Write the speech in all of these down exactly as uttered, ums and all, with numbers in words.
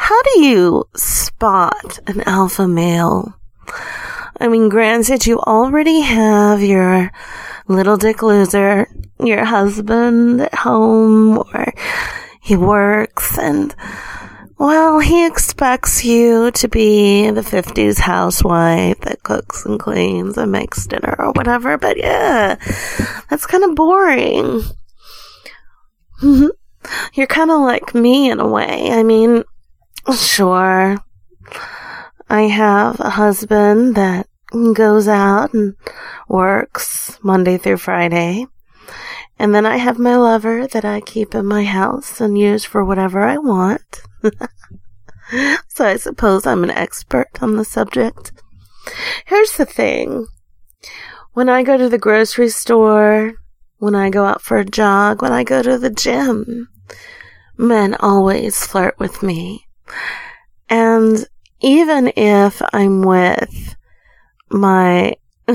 how do you spot an alpha male? I mean, granted, you already have your little dick loser, your husband at home, or he works, and, well, he expects you to be the fifties housewife that cooks and cleans and makes dinner or whatever, but yeah, that's kind of boring. You're kind of like me in a way. I mean, sure, I have a husband that goes out and works Monday through Friday. And then I have my lover that I keep in my house and use for whatever I want. So I suppose I'm an expert on the subject. Here's the thing. When I go to the grocery store, when I go out for a jog, when I go to the gym, men always flirt with me. And even if I'm with my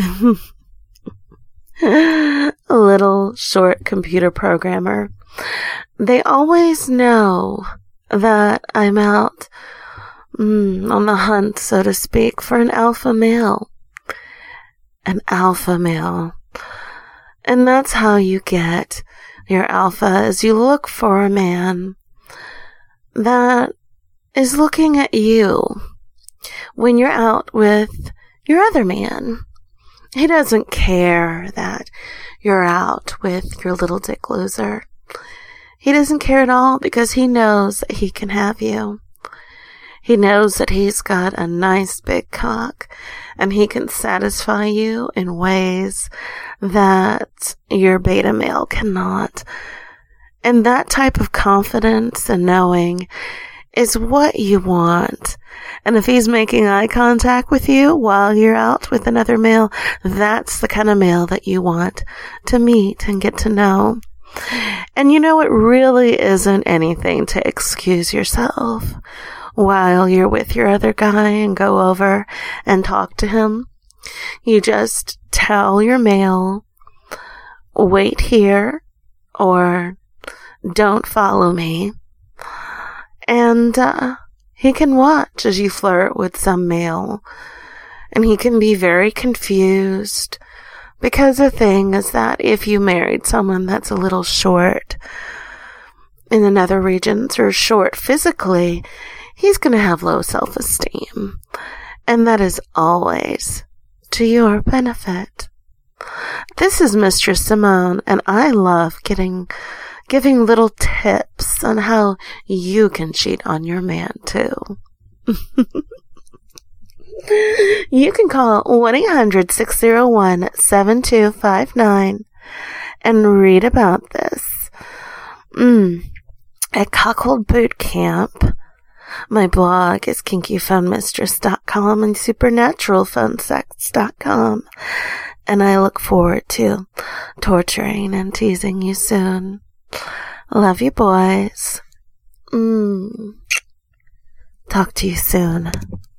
little short computer programmer, they always know that I'm out mm, on the hunt, so to speak, for an alpha male. An alpha male. And that's how you get your alpha, is you look for a man that is looking at you when you're out with your other man. He doesn't care that you're out with your little dick loser. He doesn't care at all because he knows that he can have you. He knows that he's got a nice big cock and he can satisfy you in ways that your beta male cannot. And that type of confidence and knowing is what you want. And if he's making eye contact with you while you're out with another male, that's the kind of male that you want to meet and get to know. And you know, it really isn't anything to excuse yourself while you're with your other guy and go over and talk to him. You just tell your male, wait here, or don't follow me. And uh, he can watch as you flirt with some male. And he can be very confused. Because the thing is that if you married someone that's a little short in the nether regions or short physically, he's going to have low self-esteem. And that is always to your benefit. This is Mistress Simone, and I love getting... giving little tips on how you can cheat on your man, too. You can call one eight hundred six oh one seven two five nine and read about this. Mm. At Cockhold Boot Camp, my blog is kinky fun mistress dot com and supernatural fun sex dot com. And I look forward to torturing and teasing you soon. Love you, boys. Mm. Talk to you soon.